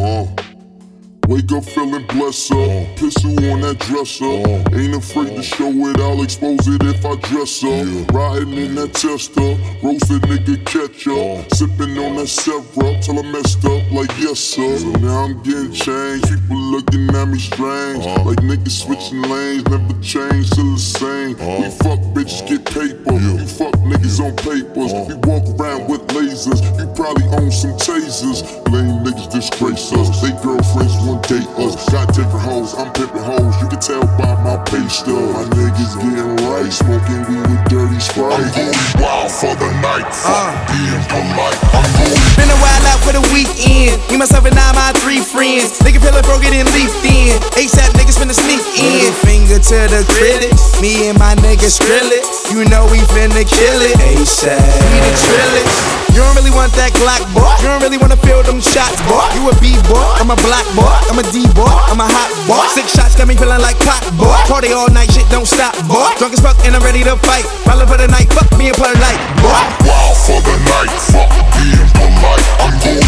Wake up feeling blessed up, pistol on that dresser. Ain't afraid to show it, I'll expose it if I dress up. Riding in that tester, roasted nigga catch up. Sipping on that syrup till I messed up like yes sir. So now I'm getting changed, people looking at me strange. Like niggas switching lanes, never change, still the same. We fuck bitches, get paper, you fuck niggas on papers. We walk around with lasers, you probably own some tasers. Lame niggas disgrace us, they girlfriends want date us. Got different hoes, I'm pimping hoes. You can tell by my pay stub. My niggas getting right, smoking weed with dirty Sprite. I'm going wild for the night, fuck being polite. I'm going. Been a while out for the weekend. Me, myself, and I, my 3 friends. Nigga feel it broke it and leafed in. ASAP niggas finna sneak in. Finger to the critics. Me and my niggas drill it. You know we finna kill it. ASAP. We the trillers. You don't really want that Glock, boy. You don't really wanna feel them shots, boy. You a B-boy, I'm a black boy. I'm a D-boy, I'm a hot boy. 6 shots got me feeling like pop, boy. Party all night, shit don't stop, boy. Drunk as fuck and I'm ready to fight. Rollin' for the night, fuck me and polite, boy. Wild for the night, fuck being polite. I'm going.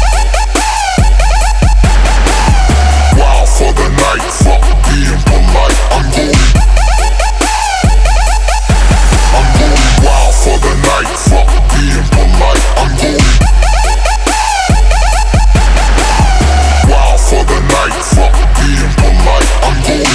Wild for the night, fuck being polite. I'm going. I'm going wild for the night, fuck being polite. I'm going. Wild for the night, fuck being polite. I'm going.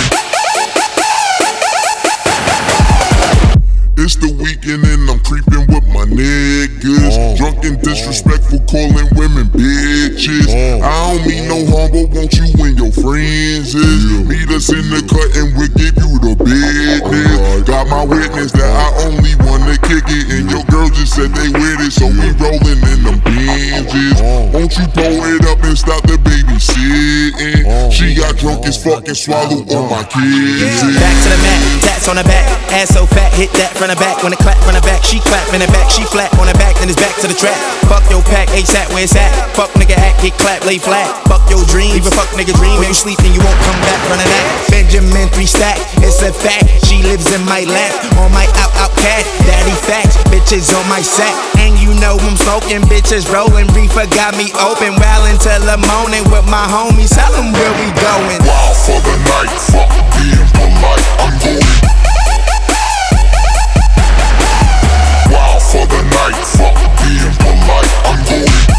It's the weekend and I'm creeping with my niggas. Drunk and disrespectful, calling women bitches. I don't mean no harm, but won't you and your friends is? Meet us in the cut and we'll give you the business. Got my witness that I only wanna kick it, and your girl just said they with it, so we rolling in them Benzes. Won't you pull it up and stop the babysitting? She got drunk as fuck and swallowed all my kids. Back to the mat, tats on the back. Ass so fat, hit that from the back. When it clap from the back, she clap in the back. She flat on the back, then it's back to the trap. Fuck your pack, ASAP, where it's at? Fuck nigga act, get clap, lay flat. Fuck your dream, leave a fuck nigga dream. When you sleep, then you won't come back from the that. Benjamin 3 stack, it's a fact. She lives in my lap, on my out cat. Daddy facts, bitches on my sack. And you know I'm smoking, bitches rolling. Reefer got me open, wildin' till the morning with my homies. Tell them where we going. Wild for the night, fuck being polite. I'm going. Wild for the night, fuck being polite. I'm going.